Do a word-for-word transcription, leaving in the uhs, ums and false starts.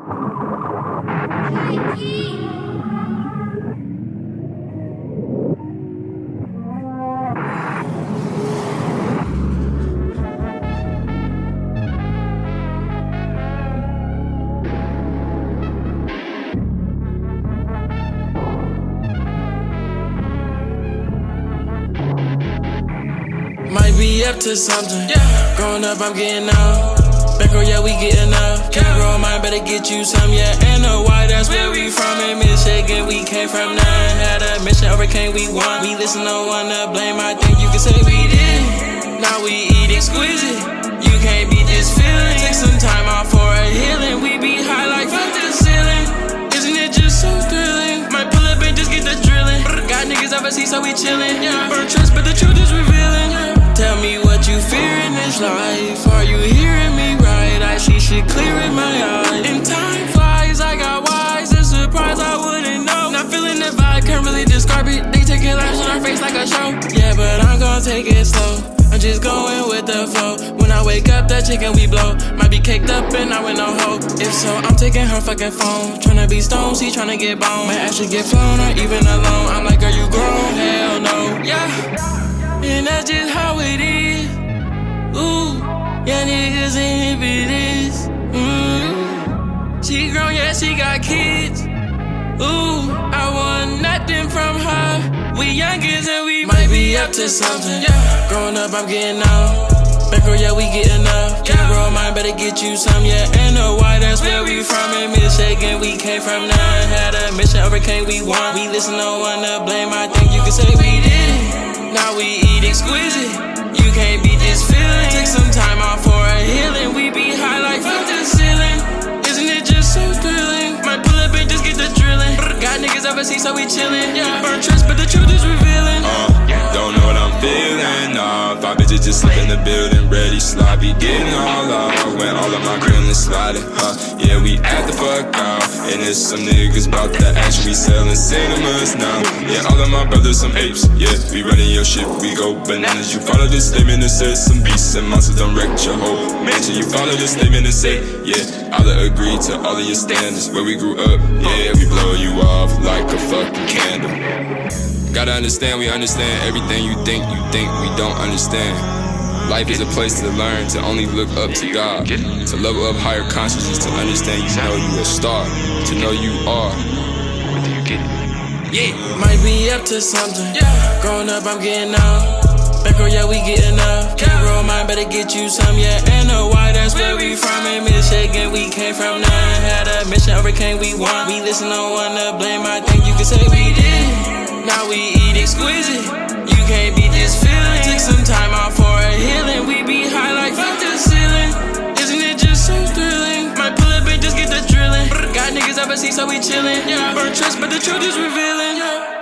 Might be up to something. Yeah. Growing up, I'm getting out. Back row, yeah, we getting up. Can't yeah. grow mine, better get you some, yeah. And the why, that's where we from. In Michigan, we came from none. Had a mission, overcame, we won. We listen, no one to blame. I think you can say we did. Now we eat exquisite. You can't beat this feeling. Take some time off for a healing. We be high like from the ceiling. Isn't it just so thrilling? Might pull up and just get the drilling. Got niggas overseas, so we chillin'. Yeah. Burn trust, but the truth is revealing. Yeah. Tell me what you fear in this life. Are you hearing me right? I see shit clear in my eyes. And time flies, I got wise. A surprise I wouldn't know. Not feeling the vibe, can't really describe it. They taking lives on our face like a show. Yeah, but I'm gonna take it slow. I'm just going with the flow. When I wake up, that chicken we blow. Might be caked up and I with no hope. If so, I'm taking her fucking phone. Tryna be stoned, she tryna get bone. Might actually get flown or even alone. I'm like, are you grown? Hell no. Yeah. And that's just how it is. Ooh, yeah, niggas ain't if it is. Mm. She grown, yeah, she got kids. Ooh, I want nothing from her. We youngins and we might be up to something. Yeah. Growing up, I'm getting out. Back row, yeah, we getting up. Can't grow mine, better get you some, yeah. And the why, that's where we from. In Michigan, we came from none. Had a mission, overcame, we won. We listen, no one to blame. I think you can say we did. Now we eat exquisite. You can't beat this feeling. Take some time off for a healing. We be high like from the ceiling. Isn't it just so thrilling? Might pull up and just get the drilling. Got niggas overseas, so we chillin'. Yeah. Burn trust, but the truth is revealing. Uh, don't know what I'm feeling. Uh, five bitches just slip in the building, ready sloppy, getting all out. When all of my grillin' sliding, huh? Yeah, we at the fuck out. And there's some niggas bout the action, we sellin' cinemas now. Yeah, all of my brothers some apes. Yeah, we running your shit, we go bananas. You follow this statement that says some beasts and monsters done wrecked your whole mansion. You follow this statement and say, yeah, I'll agree to all of your standards. Where we grew up, yeah, we blow you off like a fucking candle. Gotta understand, we understand everything you think, you think we don't understand. Life is a place to learn, to only look up to God, to level up higher consciousness, to understand you know you a star, to know you are. Whether you get it. Yeah, might be up to something. Yeah. Growing up, I'm getting out. Back row, yeah, we getting up. Can't grow mine, better get you some, yeah. And the why, that's where we from. In Michigan, we came from none. Had a mission, overcame, we won. We listen, no one to blame. I think you can say we did. Now we eat exquisite. You can't beat this feeling. Take some time off for a healing. We be high like from the ceiling. Isn't it just so thrilling? Might pull up and just get the drilling. Got niggas overseas, so we chillin'. Yeah. Burn trust, but the truth is revealing. Yeah.